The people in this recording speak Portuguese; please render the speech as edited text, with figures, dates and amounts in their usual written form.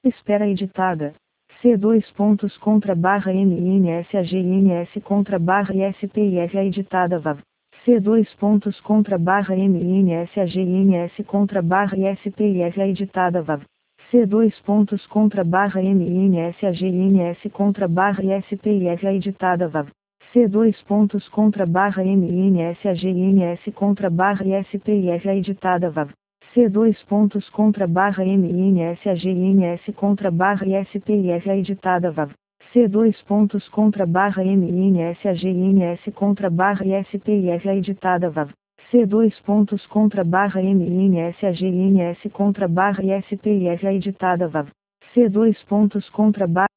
Espera editada. C dois pontos contra barra MINSAGINS contra barra ISPIF editada VAV. C dois pontos contra barra MINSAGINS contra barra ISPIF editada VAV. C dois pontos contra barra MINSAGINS contra barra ISPIF editada VAV. C dois pontos contra barra MINSAGINS contra barra ISPIF editada VAV. C dois pontos contra barra MINSAGINS contra barra ISPIF editada VAV. C dois pontos contra barra MINSAGINS contra barra ISPIF editada VAV. C dois pontos contra barra MINSAGINS contra barra ISPIF editada VAV. C dois pontos contra barra